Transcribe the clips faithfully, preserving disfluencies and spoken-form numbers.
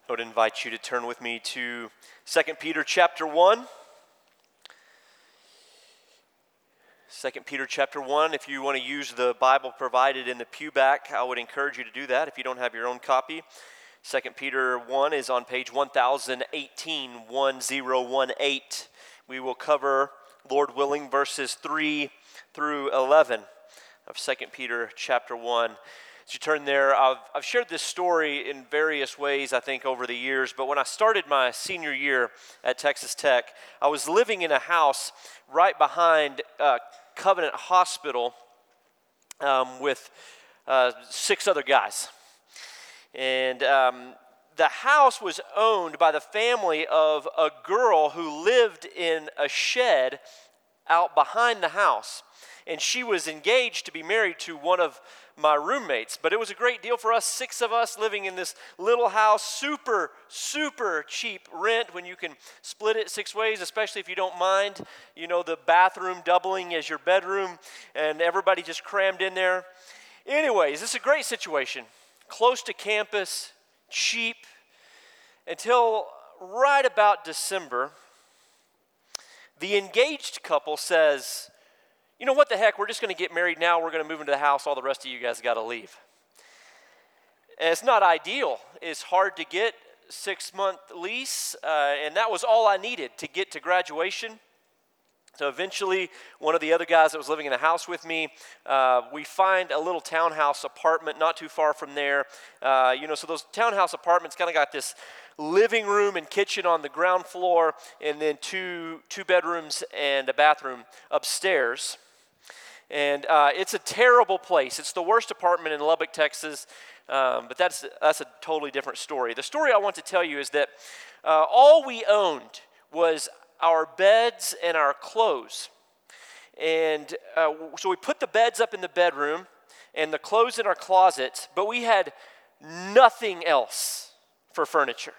I would invite you to turn with me to Second Peter chapter one. Second Peter chapter one, if you want to use the Bible provided in the pew back, I would encourage you to do that if you don't have your own copy. Second Peter one is on page one thousand eighteen, one thousand eighteen. We will cover, Lord willing, verses three through eleven of Second Peter chapter one. As you turn there, I've, I've shared this story in various ways, I think, over the years, but when I started my senior year at Texas Tech, I was living in a house right behind uh, Covenant Hospital um, with uh, six other guys. And um, the house was owned by the family of a girl who lived in a shed out behind the house. And she was engaged to be married to one of my roommates. But it was a great deal for us, six of us living in this little house, super, super cheap rent when you can split it six ways, especially if you don't mind, you know, the bathroom doubling as your bedroom and everybody just crammed in there. Anyways, this is a great situation. Close to campus, cheap, until right about December, the engaged couple says, you know what the heck, we're just going to get married now, we're going to move into the house, all the rest of you guys got to leave. And it's not ideal. It's hard to get six-month lease, uh, and that was all I needed to get to graduation. So eventually, one of the other guys that was living in the house with me, uh, we find a little townhouse apartment not too far from there. Uh, you know, so those townhouse apartments kind of got this living room and kitchen on the ground floor, and then two two bedrooms and a bathroom upstairs. And uh, it's a terrible place. It's the worst apartment in Lubbock, Texas, um, but that's that's a totally different story. The story I want to tell you is that uh, all we owned was our beds and our clothes. And uh, so we put the beds up in the bedroom and the clothes in our closets, but we had nothing else for furniture.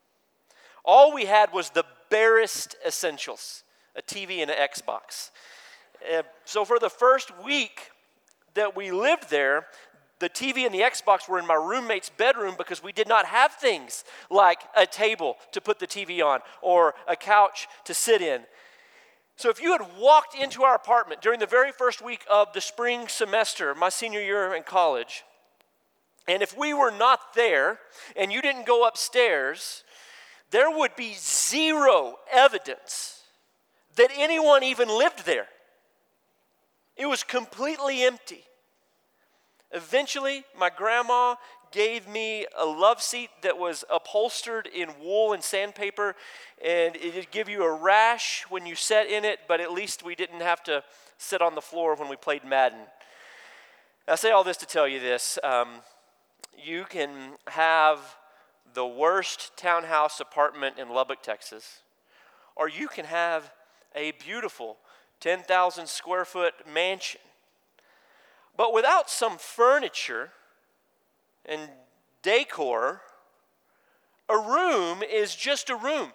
All we had was the barest essentials, a T V and an Xbox. Uh, so for the first week that we lived there, the T V and the Xbox were in my roommate's bedroom because we did not have things like a table to put the T V on or a couch to sit in. So if you had walked into our apartment during the very first week of the spring semester, my senior year in college, and if we were not there and you didn't go upstairs, there would be zero evidence that anyone even lived there. It was completely empty. Eventually, my grandma gave me a love seat that was upholstered in wool and sandpaper, and it would give you a rash when you sat in it, but at least we didn't have to sit on the floor when we played Madden. I say all this to tell you this. Um, you can have the worst townhouse apartment in Lubbock, Texas, or you can have a beautiful ten thousand square foot mansion. But without some furniture and decor, a room is just a room.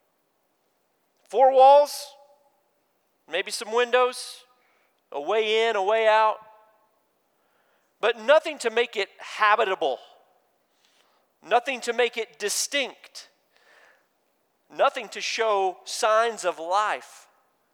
Four walls, maybe some windows, a way in, a way out, but nothing to make it habitable, nothing to make it distinct, nothing to show signs of life.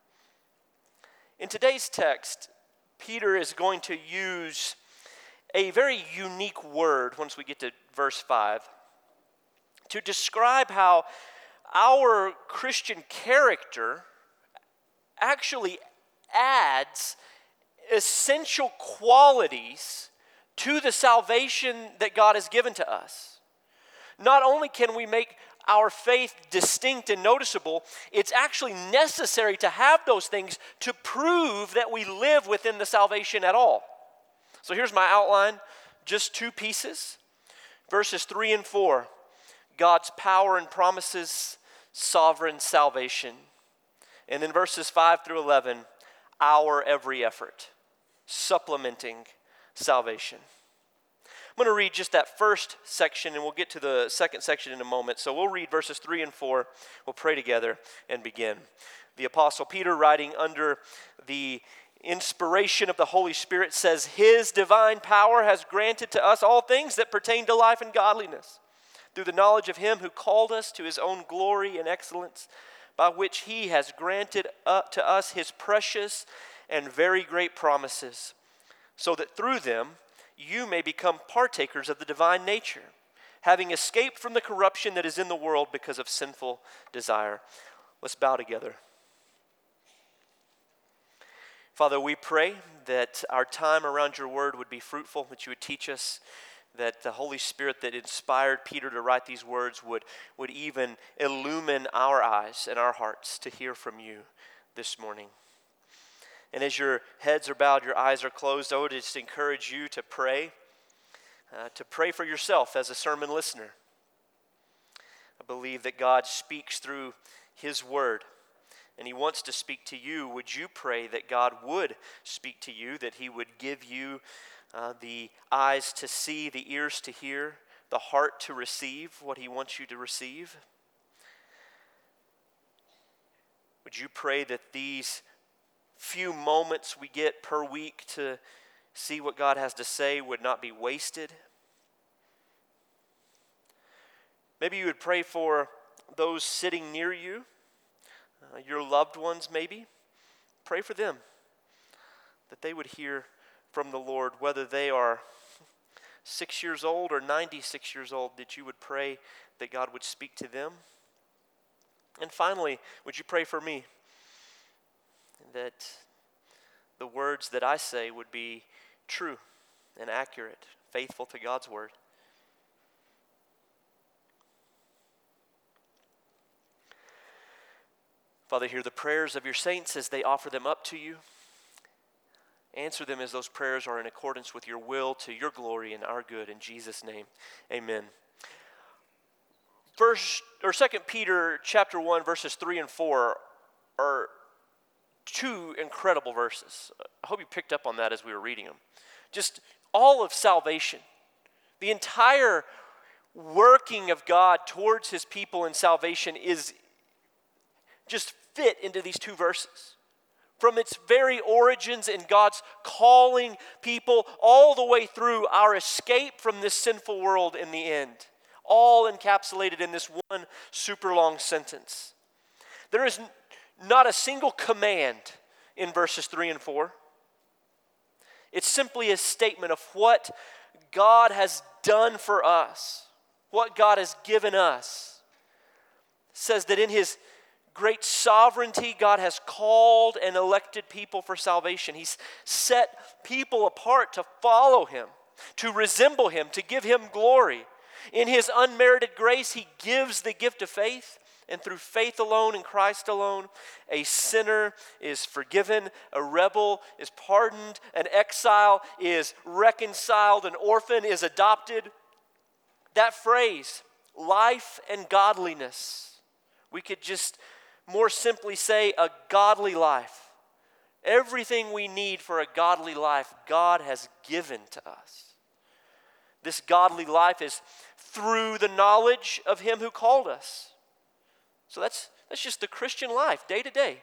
In today's text, Peter is going to use a very unique word once we get to verse five to describe how our Christian character actually adds essential qualities to the salvation that God has given to us. Not only can we make our faith distinct and noticeable, it's actually necessary to have those things to prove that we live within the salvation at all. So here's my outline, just two pieces. Verses three and four, God's power and promises, sovereign salvation. And then verses five through eleven, our every effort, supplementing salvation. I'm going to read just that first section, and we'll get to the second section in a moment. So we'll read verses three and four. We'll pray together and begin. The Apostle Peter, writing under the inspiration of the Holy Spirit, says, "His divine power has granted to us all things that pertain to life and godliness, through the knowledge of him who called us to his own glory and excellence, by which he has granted up to us his precious and very great promises, so that through them you may become partakers of the divine nature, having escaped from the corruption that is in the world because of sinful desire. Let's bow together. Father, we pray that our time around your word would be fruitful, that you would teach us, that the Holy Spirit that inspired Peter to write these words would, would even illumine our eyes and our hearts to hear from you this morning. And as your heads are bowed, your eyes are closed, I would just encourage you to pray, uh, to pray for yourself as a sermon listener. I believe that God speaks through his word, and he wants to speak to you. Would you pray that God would speak to you, that he would give you uh, the eyes to see, the ears to hear, the heart to receive what he wants you to receive? Would you pray that these few moments we get per week to see what God has to say would not be wasted? Maybe you would pray for those sitting near you, Uh, your loved ones maybe. Pray for them, that they would hear from the Lord, whether they are six years old or ninety-six years old, that you would pray that God would speak to them. And finally, would you pray for me, that the words that I say would be true and accurate, faithful to God's word. Father, hear the prayers of your saints as they offer them up to you. Answer them as those prayers are in accordance with your will, to your glory and our good. In Jesus' name, amen. First or Second Peter chapter one, verses three and four are two incredible verses. I hope you picked up on that as we were reading them. Just all of salvation, the entire working of God towards his people in salvation is just fit into these two verses. From its very origins in God's calling people all the way through our escape from this sinful world in the end. All encapsulated in this one super long sentence. There is not a single command in verses three and four. It's simply a statement of what God has done for us, what God has given us. It says that in his great sovereignty, God has called and elected people for salvation. He's set people apart to follow him, to resemble him, to give him glory. In his unmerited grace, he gives the gift of faith, and through faith alone in Christ alone, a sinner is forgiven, a rebel is pardoned, an exile is reconciled, an orphan is adopted. That phrase, life and godliness, we could just more simply say a godly life. Everything we need for a godly life, God has given to us. This godly life is through the knowledge of him who called us. So that's, that's just the Christian life, day to day.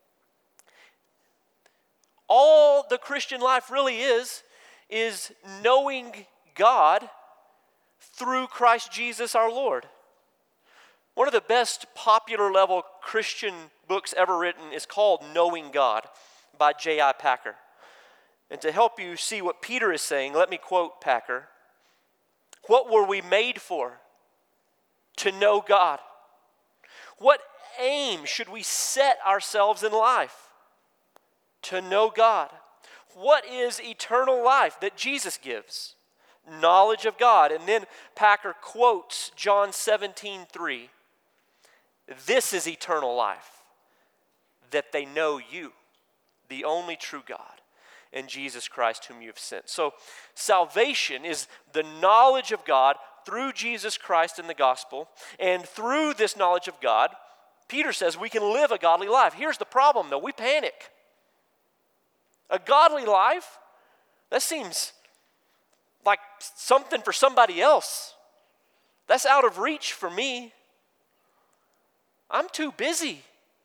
All the Christian life really is, is knowing God through Christ Jesus our Lord. One of the best popular level Christian books ever written is called Knowing God by J I Packer. And to help you see what Peter is saying, let me quote Packer. What were we made for? To know God. What aim should we set ourselves in life? To know God. What is eternal life that Jesus gives? Knowledge of God. And then Packer quotes John seventeen three. This is eternal life, that they know you, the only true God, and Jesus Christ whom you have sent. So salvation is the knowledge of God through Jesus Christ in the gospel, and through this knowledge of God, Peter says we can live a godly life. Here's the problem though, we panic. A godly life, that seems like something for somebody else. That's out of reach for me. I'm too busy.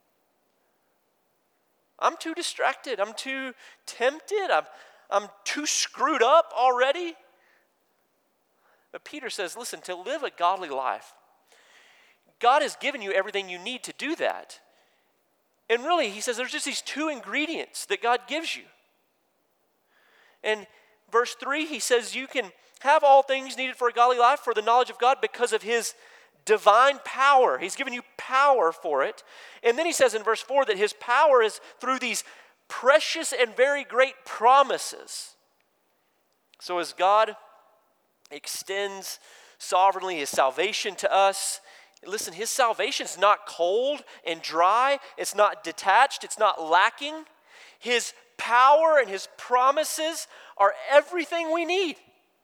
I'm too distracted. I'm too tempted. I'm, I'm too screwed up already. But Peter says, listen, to live a godly life, God has given you everything you need to do that. And really, he says there's just these two ingredients that God gives you. And verse three, he says you can have all things needed for a godly life, for the knowledge of God, because of his divine power. He's given you power for it. And then he says in verse four that his power is through these precious and very great promises. So as God extends sovereignly his salvation to us, listen, his salvation is not cold and dry. It's not detached. It's not lacking. His power and his promises are everything we need.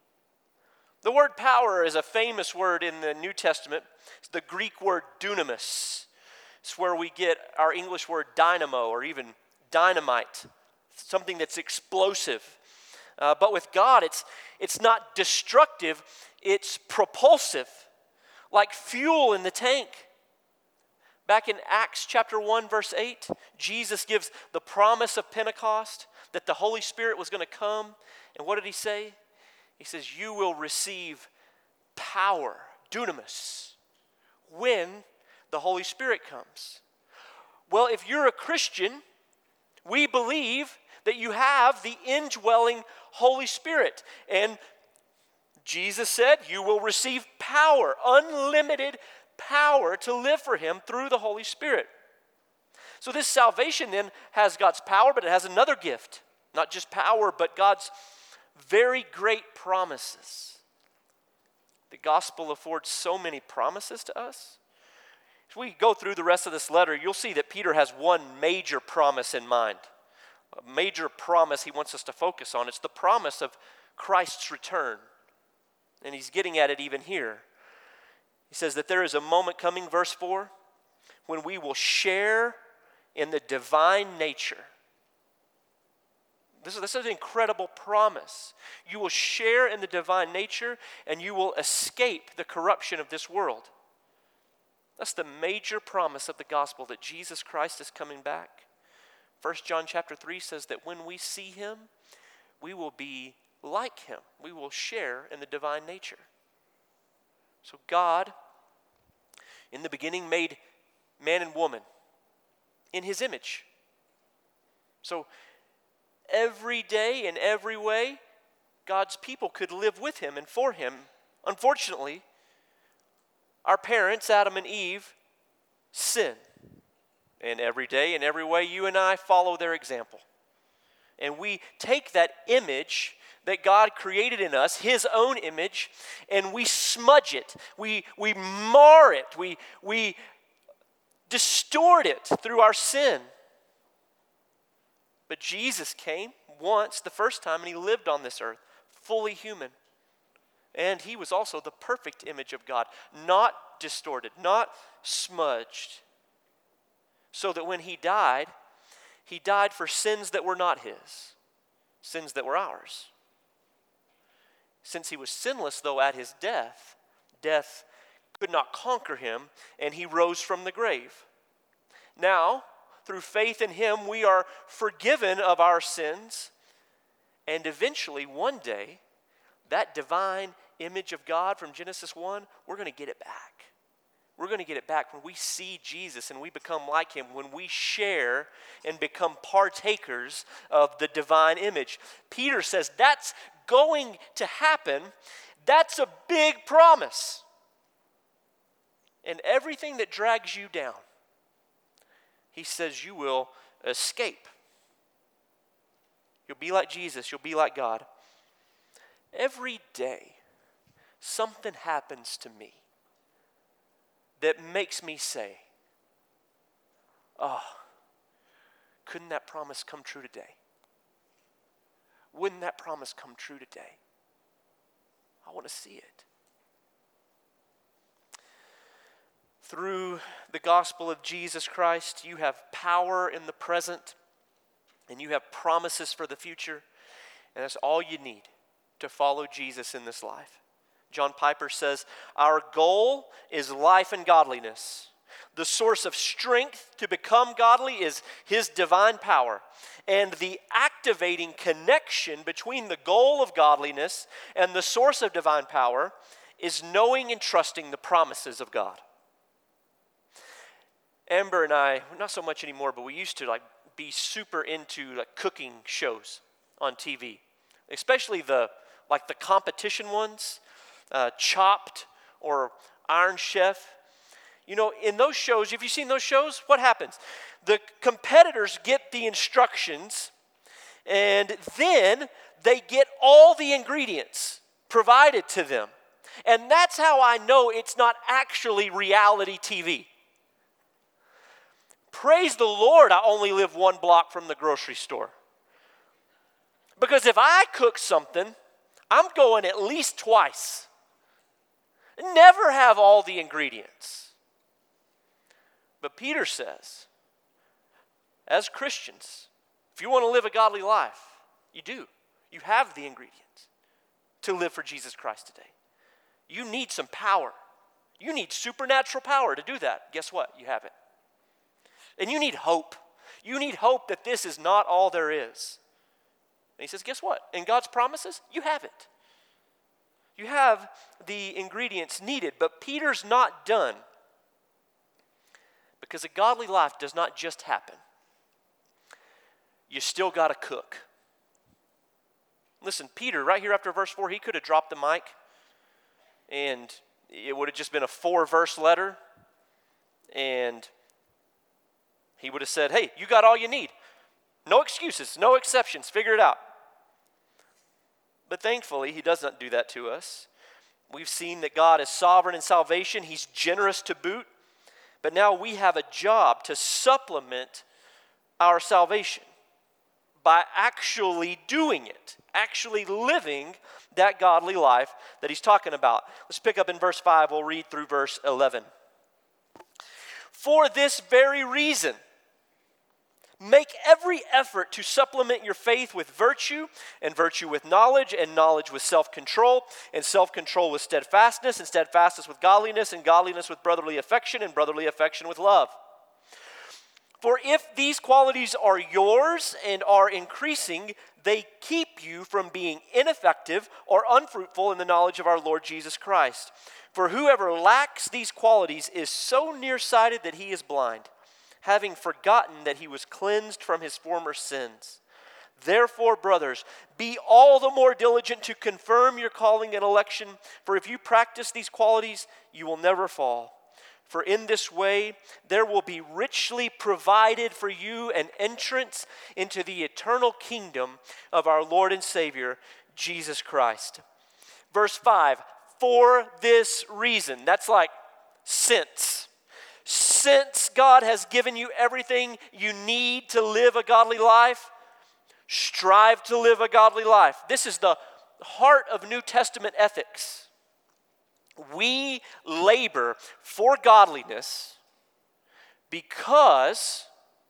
The word power is a famous word in the New Testament. It's the Greek word dunamis. It's where we get our English word dynamo or even dynamite, something that's explosive. Uh, but with God, it's, it's not destructive, it's propulsive, like fuel in the tank. Back in Acts chapter one, verse eight, Jesus gives the promise of Pentecost, that the Holy Spirit was going to come. And what did he say? He says, you will receive power, dunamis, when the Holy Spirit comes. Well, if you're a Christian, we believe that you have the indwelling Holy Spirit. And Jesus said, you will receive power, unlimited power to live for him through the Holy Spirit. So this salvation then has God's power, but it has another gift. Not just power, but God's very great promises. The gospel affords so many promises to us. As we go through the rest of this letter, you'll see that Peter has one major promise in mind. A major promise he wants us to focus on. It's the promise of Christ's return. And he's getting at it even here. He says that there is a moment coming, verse four, when we will share in the divine nature. This is, this is an incredible promise. You will share in the divine nature and you will escape the corruption of this world. That's the major promise of the gospel, that Jesus Christ is coming back. First John chapter three says that when we see him, we will be like him. We will share in the divine nature. So God, in the beginning, made man and woman in his image. So every day in every way, God's people could live with him and for him. Unfortunately, our parents, Adam and Eve, sin. And every day in every way, you and I follow their example. And we take that image that God created in us, his own image, and we smudge it. We, we mar it. We, we distort it through our sin. But Jesus came once, the first time, and he lived on this earth, fully human. And he was also the perfect image of God, not distorted, not smudged. So that when he died, he died for sins that were not his, sins that were ours. Since he was sinless, though, at his death, death could not conquer him, and he rose from the grave. Now, through faith in him, we are forgiven of our sins, and eventually, one day, that divine image of God from Genesis one, we're going to get it back. We're going to get it back when we see Jesus and we become like him, when we share and become partakers of the divine image. Peter says that's going to happen. That's a big promise. And everything that drags you down, he says you will escape. You'll be like Jesus. You'll be like God. Every day, something happens to me that makes me say, oh, couldn't that promise come true today? Wouldn't that promise come true today? I want to see it. Through the gospel of Jesus Christ, you have power in the present, and you have promises for the future, and that's all you need to follow Jesus in this life. John Piper says, our goal is life and godliness. The source of strength to become godly is his divine power. And the activating connection between the goal of godliness and the source of divine power is knowing and trusting the promises of God. Amber and I, not so much anymore, but we used to like be super into like cooking shows on T V, especially the like the competition ones, uh, Chopped or Iron Chef. You know, in those shows, have you seen those shows? What happens? The competitors get the instructions, and then they get all the ingredients provided to them. And that's how I know it's not actually reality T V. Praise the Lord, I only live one block from the grocery store. Because if I cook something, I'm going at least twice. Never have all the ingredients. But Peter says, as Christians, if you want to live a godly life, you do. You have the ingredients to live for Jesus Christ today. You need some power. You need supernatural power to do that. Guess what? You have it. And you need hope. You need hope that this is not all there is. And he says, guess what? In God's promises, you have it. You have the ingredients needed. But Peter's not done. Because a godly life does not just happen. You still got to cook. Listen, Peter, right here after verse four, he could have dropped the mic and it would have just been a four-verse letter. And he would have said, hey, you got all you need. No excuses, no exceptions, figure it out. But thankfully, he doesn't do that to us. We've seen that God is sovereign in salvation. He's generous to boot. But now we have a job to supplement our salvation by actually doing it, actually living that godly life that he's talking about. Let's pick up in verse five. We'll read through verse eleven. For this very reason, make every effort to supplement your faith with virtue, and virtue with knowledge, and knowledge with self-control, and self-control with steadfastness, and steadfastness with godliness, and godliness with brotherly affection, and brotherly affection with love. For if these qualities are yours and are increasing, they keep you from being ineffective or unfruitful in the knowledge of our Lord Jesus Christ. For whoever lacks these qualities is so nearsighted that he is blind, having forgotten that he was cleansed from his former sins. Therefore, brothers, be all the more diligent to confirm your calling and election, for if you practice these qualities, you will never fall. For in this way, there will be richly provided for you an entrance into the eternal kingdom of our Lord and Savior, Jesus Christ. Verse five, for this reason. That's like since. Since God has given you everything you need to live a godly life, strive to live a godly life. This is the heart of New Testament ethics. We labor for godliness because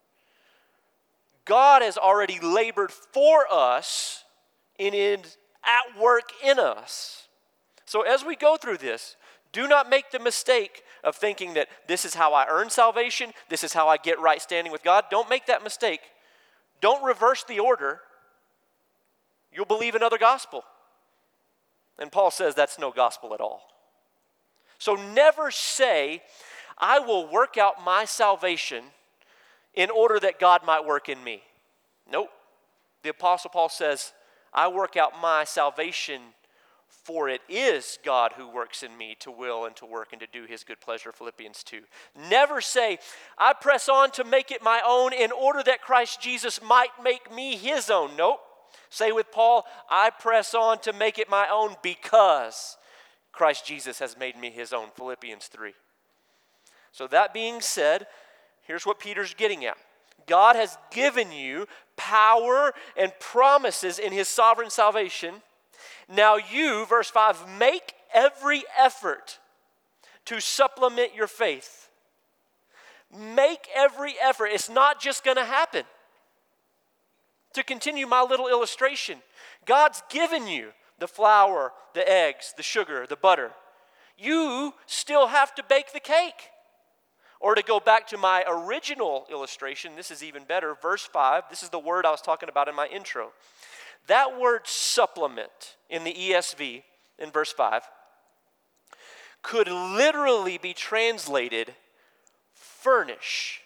God has already labored for us and is at work in us. So as we go through this, do not make the mistake of thinking that this is how I earn salvation, this is how I get right standing with God. Don't make that mistake. Don't reverse the order. You'll believe another gospel. And Paul says that's no gospel at all. So never say, I will work out my salvation in order that God might work in me. Nope. The Apostle Paul says, I work out my salvation, for it is God who works in me to will and to work and to do his good pleasure, Philippians two. Never say, I press on to make it my own in order that Christ Jesus might make me his own. Nope. Say with Paul, I press on to make it my own because Christ Jesus has made me his own, Philippians three. So that being said, here's what Peter's getting at. God has given you power and promises in his sovereign salvation. Now you, verse five, make every effort to supplement your faith. Make every effort. It's not just going to happen. To continue my little illustration, God's given you the flour, the eggs, the sugar, the butter. You still have to bake the cake. Or to go back to my original illustration, this is even better, verse five, this is the word I was talking about in my intro. That word supplement in the E S V, in verse five, could literally be translated furnish.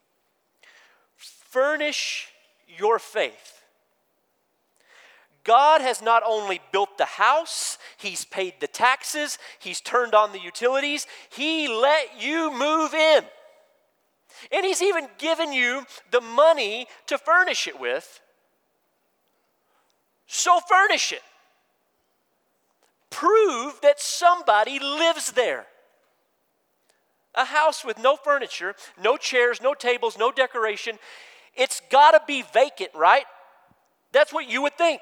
Furnish your faith. God has not only built the house, He's paid the taxes, He's turned on the utilities, He let you move in. And He's even given you the money to furnish it with. So furnish it. Prove that somebody lives there. A house with no furniture, no chairs, no tables, no decoration, it's got to be vacant, right? That's what you would think.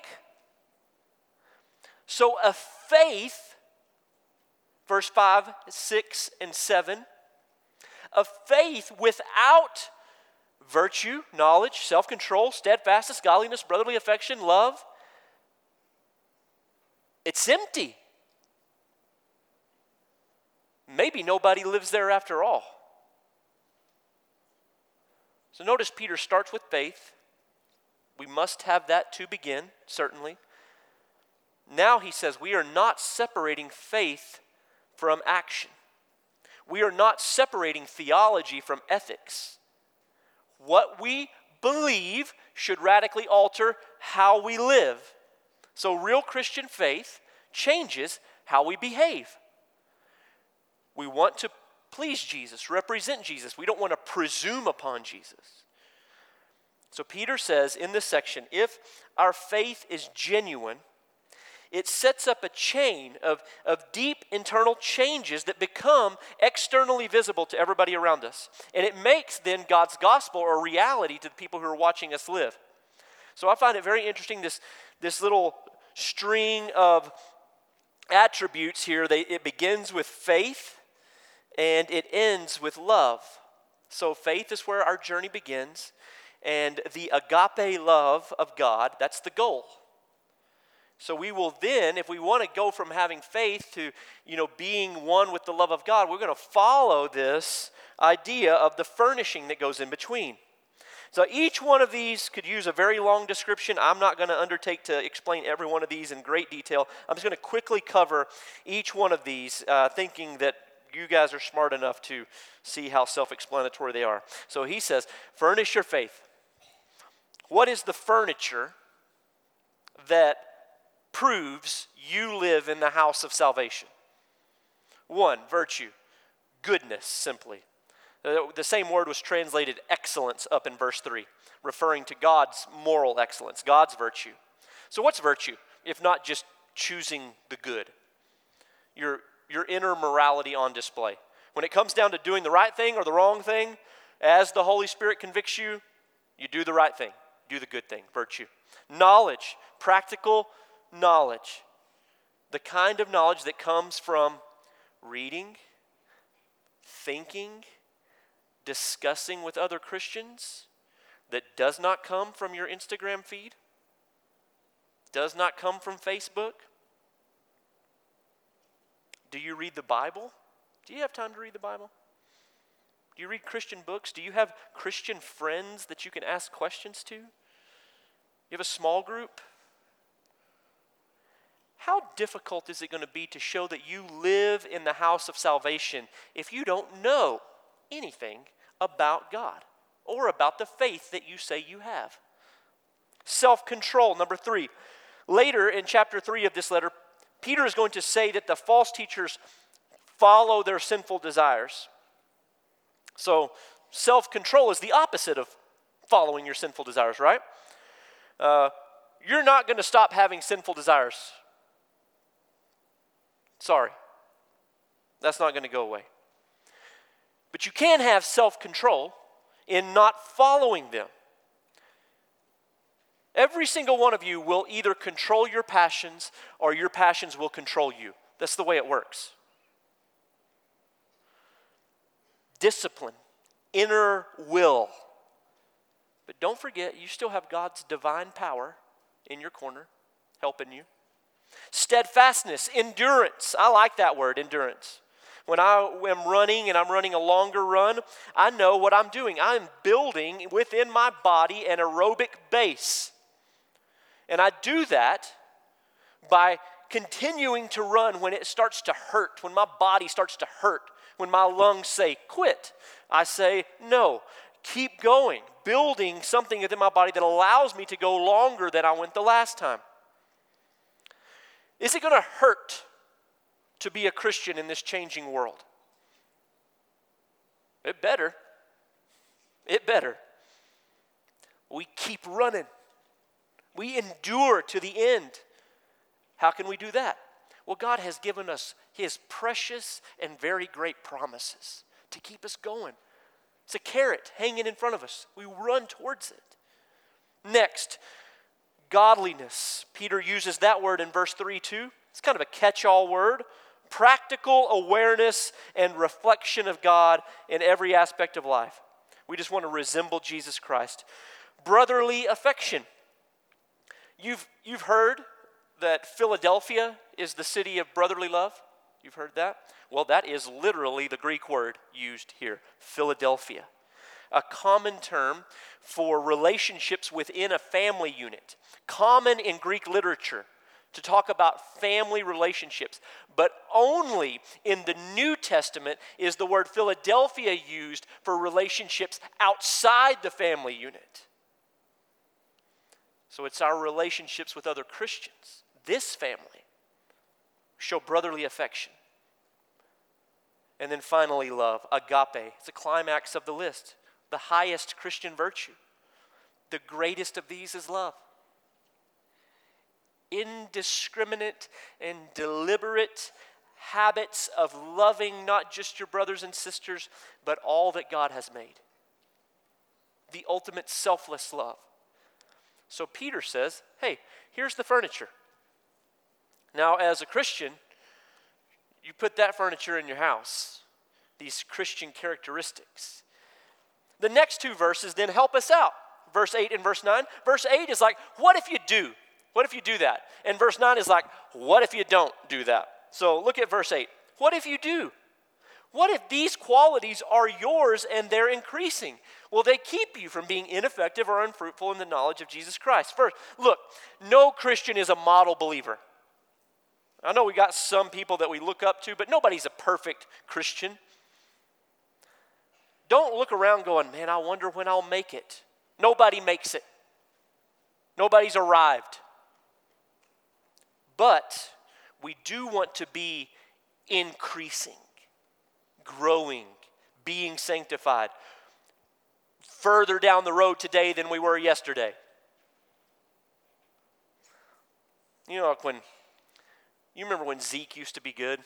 So a faith, verse five, six, and seven, a faith without virtue, knowledge, self-control, steadfastness, godliness, brotherly affection, love, it's empty. Maybe nobody lives there after all. So notice Peter starts with faith. We must have that to begin, certainly. Now he says we are not separating faith from action. We are not separating theology from ethics. What we believe should radically alter how we live. So real Christian faith changes how we behave. We want to please Jesus, represent Jesus. We don't want to presume upon Jesus. So Peter says in this section, if our faith is genuine, it sets up a chain of, of deep internal changes that become externally visible to everybody around us. And it makes then God's gospel a reality to the people who are watching us live. So I find it very interesting, this, this little string of attributes here. They, it begins with faith and it ends with love. So faith is where our journey begins. And the agape love of God, that's the goal. So we will then, if we want to go from having faith to, you know, being one with the love of God, we're going to follow this idea of the furnishing that goes in between. So each one of these could use a very long description. I'm not going to undertake to explain every one of these in great detail. I'm just going to quickly cover each one of these, uh, thinking that you guys are smart enough to see how self-explanatory they are. So he says, furnish your faith. What is the furniture that proves you live in the house of salvation? One, virtue, goodness, simply. The same word was translated excellence up in verse three, referring to God's moral excellence, God's virtue. So what's virtue, if not just choosing the good? Your, your inner morality on display. When it comes down to doing the right thing or the wrong thing, as the Holy Spirit convicts you, you do the right thing, do the good thing, virtue. Knowledge, practical knowledge. The kind of knowledge that comes from reading, thinking, discussing with other Christians, that does not come from your Instagram feed, does not come from Facebook. Do you read the Bible? Do you have time to read the Bible? Do you read Christian books? Do you have Christian friends that you can ask questions to? You have a small group? How difficult is it going to be to show that you live in the house of salvation if you don't know anything about God or about the faith that you say you have? Self-control, number three. Later in chapter three of this letter, Peter is going to say that the false teachers follow their sinful desires. So self-control is the opposite of following your sinful desires, right? Uh, you're not going to stop having sinful desires. Sorry. That's not going to go away. But you can have self-control in not following them. Every single one of you will either control your passions or your passions will control you. That's the way it works. Discipline, inner will. But don't forget, you still have God's divine power in your corner, helping you. Steadfastness, endurance. I like that word, endurance. When I am running and I'm running a longer run, I know what I'm doing. I'm building within my body an aerobic base. And I do that by continuing to run when it starts to hurt, when my body starts to hurt, when my lungs say, quit. I say, no, keep going, building something within my body that allows me to go longer than I went the last time. Is it going to hurt to be a Christian in this changing world? It better. It better. We keep running. We endure to the end. How can we do that? Well, God has given us His precious and very great promises to keep us going. It's a carrot hanging in front of us. We run towards it. Next, godliness. Peter uses that word in verse three too. It's kind of a catch-all word. Practical awareness and reflection of God in every aspect of life. We just want to resemble Jesus Christ. Brotherly affection. You've, you've heard that Philadelphia is the city of brotherly love. You've heard that? Well, that is literally the Greek word used here, Philadelphia. A common term for relationships within a family unit. Common in Greek literature to talk about family relationships. But only in the New Testament is the word Philadelphia used for relationships outside the family unit. So it's our relationships with other Christians. This family show brotherly affection. And then finally, love, agape. It's a climax of the list. The highest Christian virtue. The greatest of these is love. Indiscriminate and deliberate habits of loving not just your brothers and sisters, but all that God has made. The ultimate selfless love. So Peter says, hey, here's the furniture. Now, as a Christian, you put that furniture in your house, these Christian characteristics. The next two verses then help us out. Verse eight and verse nine. Verse eight is like, what if you do? What if you do that? And verse nine is like, what if you don't do that? So look at verse eight. What if you do? What if these qualities are yours and they're increasing? Will they keep you from being ineffective or unfruitful in the knowledge of Jesus Christ? First, look, no Christian is a model believer. I know we got some people that we look up to, but nobody's a perfect Christian. Don't look around going, man, I wonder when I'll make it. Nobody makes it. Nobody's arrived. But we do want to be increasing, growing, being sanctified, further down the road today than we were yesterday. You know, like when, you remember when Zeke used to be good?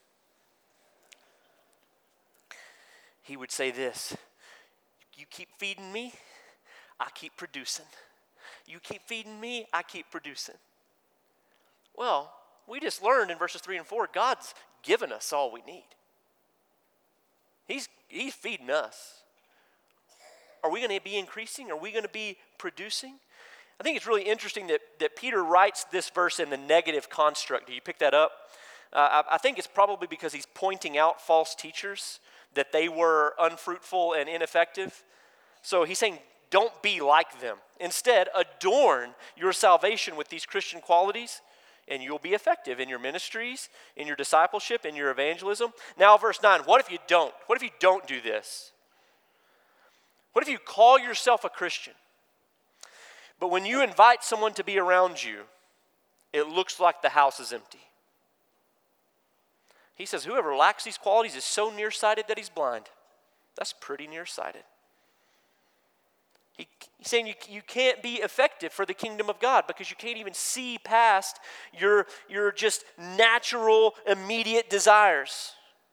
He would say this, you keep feeding me, I keep producing. You keep feeding me, I keep producing. Well, we just learned in verses three and four, God's given us all we need. He's, he's feeding us. Are we going to be increasing? Are we going to be producing? I think it's really interesting that, that Peter writes this verse in the negative construct. Do you pick that up? Uh, I, I think it's probably because he's pointing out false teachers, that they were unfruitful and ineffective. So he's saying, don't be like them. Instead, adorn your salvation with these Christian qualities, and you'll be effective in your ministries, in your discipleship, in your evangelism. Now, verse nine, what if you don't? What if you don't do this? What if you call yourself a Christian, but when you invite someone to be around you, it looks like the house is empty? He says, whoever lacks these qualities is so nearsighted that he's blind. That's pretty nearsighted. He, he's saying you, you can't be effective for the kingdom of God because you can't even see past your, your just natural, immediate desires.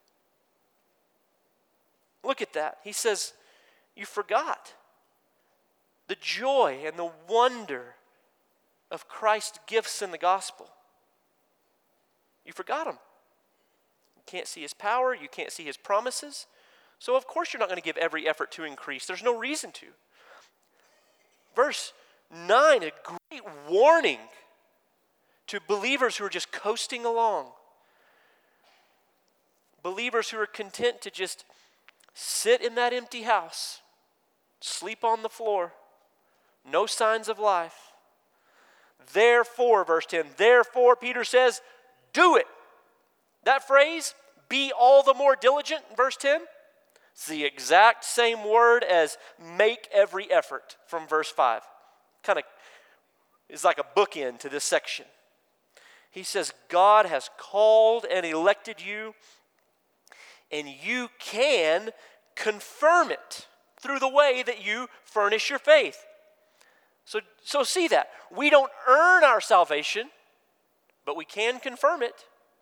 Look at that. He says, you forgot the joy and the wonder of Christ's gifts in the gospel. You forgot them. You can't see his power. You can't see his promises. So of course you're not going to give every effort to increase. There's no reason to. Verse nine, a great warning to believers who are just coasting along. Believers who are content to just sit in that empty house, sleep on the floor, no signs of life. Therefore, verse ten, therefore, Peter says, do it. That phrase, be all the more diligent, in verse ten, it's the exact same word as make every effort from verse five. Kind of is like a bookend to this section. He says, God has called and elected you, and you can confirm it through the way that you furnish your faith. So, so see that. We don't earn our salvation, but we can confirm it.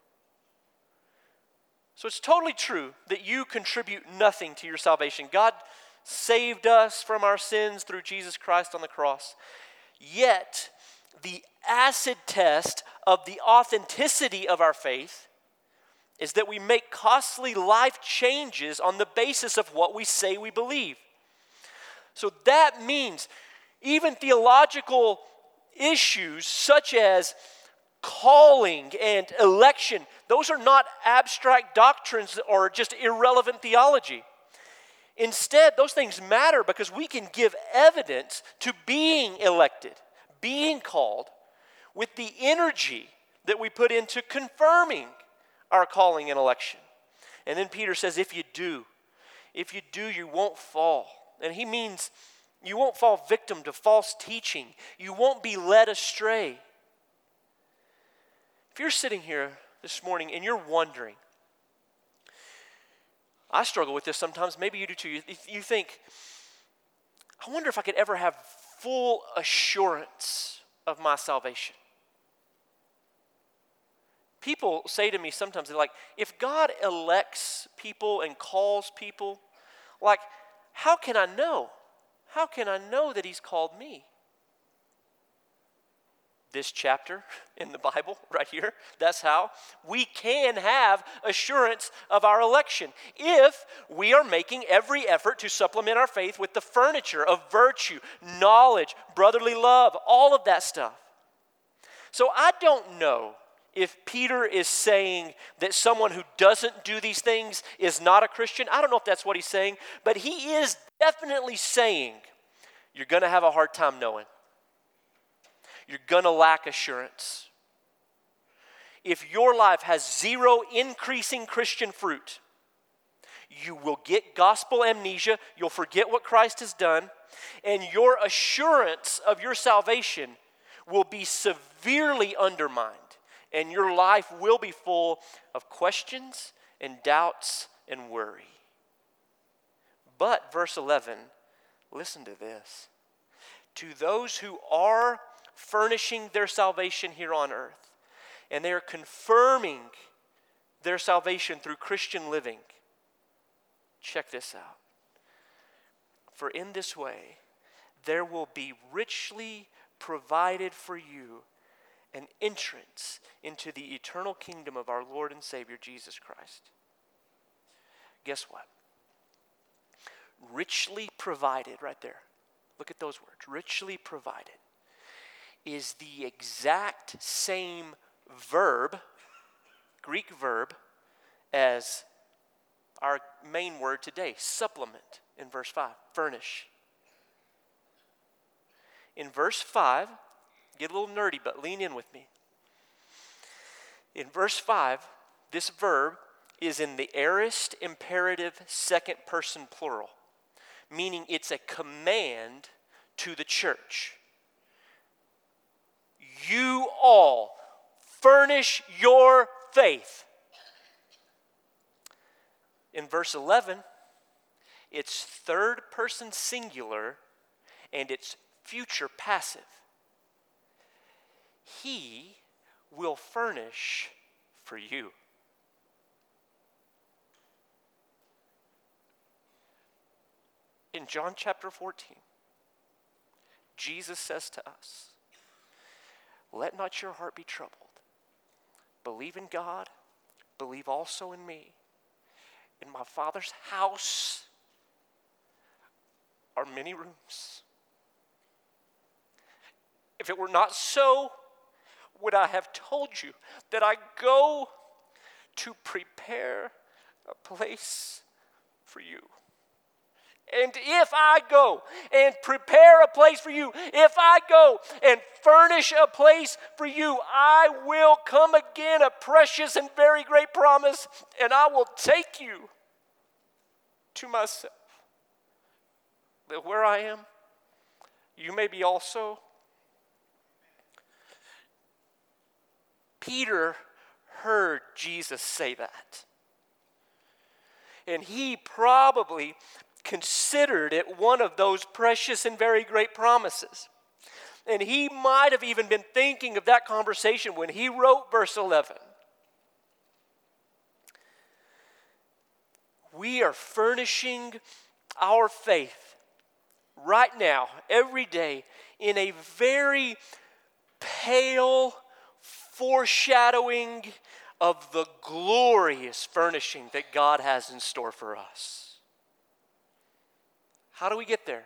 So it's totally true that you contribute nothing to your salvation. God saved us from our sins through Jesus Christ on the cross. Yet, the acid test of the authenticity of our faith is that we make costly life changes on the basis of what we say we believe. So that means even theological issues such as calling and election, those are not abstract doctrines or just irrelevant theology. Instead, those things matter because we can give evidence to being elected, being called, with the energy that we put into confirming our calling and election. And then Peter says, if you do, if you do, you won't fall. And he means you won't fall victim to false teaching. You won't be led astray. If you're sitting here this morning and you're wondering, I struggle with this sometimes, maybe you do too. You, you think, I wonder if I could ever have full assurance of my salvation. People say to me sometimes, they're like, if God elects people and calls people, like, how can I know? How can I know that he's called me? This chapter in the Bible right here, that's how we can have assurance of our election if we are making every effort to supplement our faith with the furniture of virtue, knowledge, brotherly love, all of that stuff. So I don't know if Peter is saying that someone who doesn't do these things is not a Christian. I don't know if that's what he's saying, but he is definitely saying you're going to have a hard time knowing. You're going to lack assurance. If your life has zero increasing Christian fruit, you will get gospel amnesia, you'll forget what Christ has done, and your assurance of your salvation will be severely undermined, and your life will be full of questions and doubts and worry. But, verse eleven, listen to this. To those who are furnishing their salvation here on earth, and they are confirming their salvation through Christian living, check this out. For in this way, there will be richly provided for you an entrance into the eternal kingdom of our Lord and Savior, Jesus Christ. Guess what? Richly provided, right there. Look at those words. Richly provided is the exact same verb, Greek verb, as our main word today, supplement, in verse five, furnish. In verse five, get a little nerdy, but lean in with me. In verse five, this verb is in the aorist imperative second person plural, meaning it's a command to the church. You all furnish your faith. In verse eleven, it's third person singular and it's future passive. He will furnish for you. In John chapter fourteen, Jesus says to us, let not your heart be troubled. Believe in God, believe also in me. In my Father's house are many rooms. If it were not so, would I have told you that I go to prepare a place for you. And if I go and prepare a place for you, if I go and furnish a place for you, I will come again, a precious and very great promise, and I will take you to myself. That where I am, you may be also. Peter heard Jesus say that. And he probably considered it one of those precious and very great promises. And he might have even been thinking of that conversation when he wrote verse eleven. We are furnishing our faith right now, every day, in a very pale foreshadowing of the glorious furnishing that God has in store for us. How do we get there?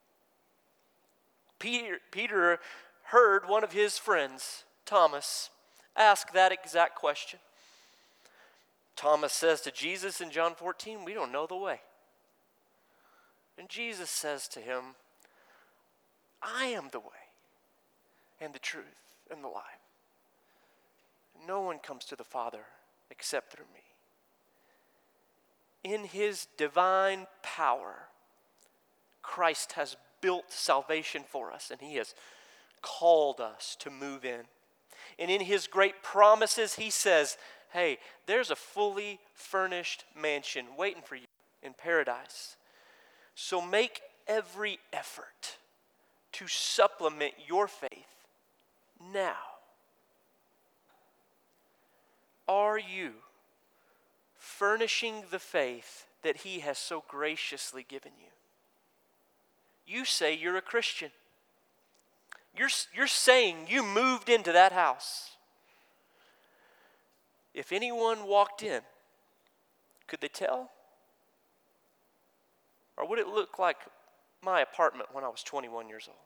Peter, Peter heard one of his friends, Thomas, ask that exact question. Thomas says to Jesus in John fourteen, we don't know the way. And Jesus says to him, I am the way and the truth and the life. No one comes to the Father except through me. In his divine power, Christ has built salvation for us, and he has called us to move in. And in his great promises, he says, hey, there's a fully furnished mansion waiting for you in paradise. So make every effort to supplement your faith now. Are you furnishing the faith that he has so graciously given you? You say you're a Christian. You're, you're saying you moved into that house. If anyone walked in, could they tell? Or would it look like my apartment when I was twenty-one years old?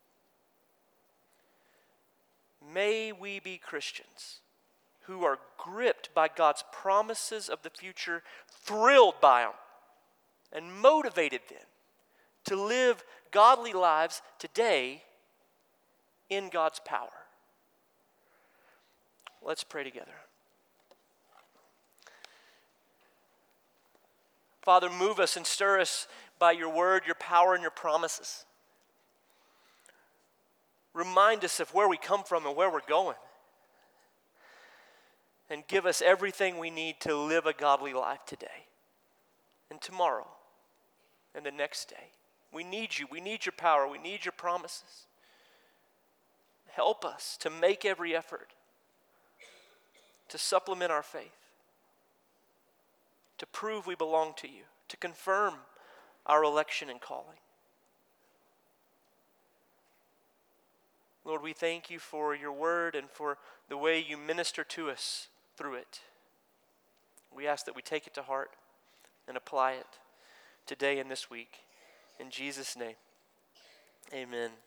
May we be Christians who are gripped by God's promises of the future, thrilled by them, and motivated then to live godly lives today in God's power. Let's pray together. Father, move us and stir us by your word, your power, and your promises. Remind us of where we come from and where we're going. And give us everything we need to live a godly life today and tomorrow and the next day. We need you. We need your power. We need your promises. Help us to make every effort to supplement our faith, to prove we belong to you, to confirm our election and calling. Lord, we thank you for your word and for the way you minister to us through it. We ask that we take it to heart and apply it today and this week. In Jesus' name, amen.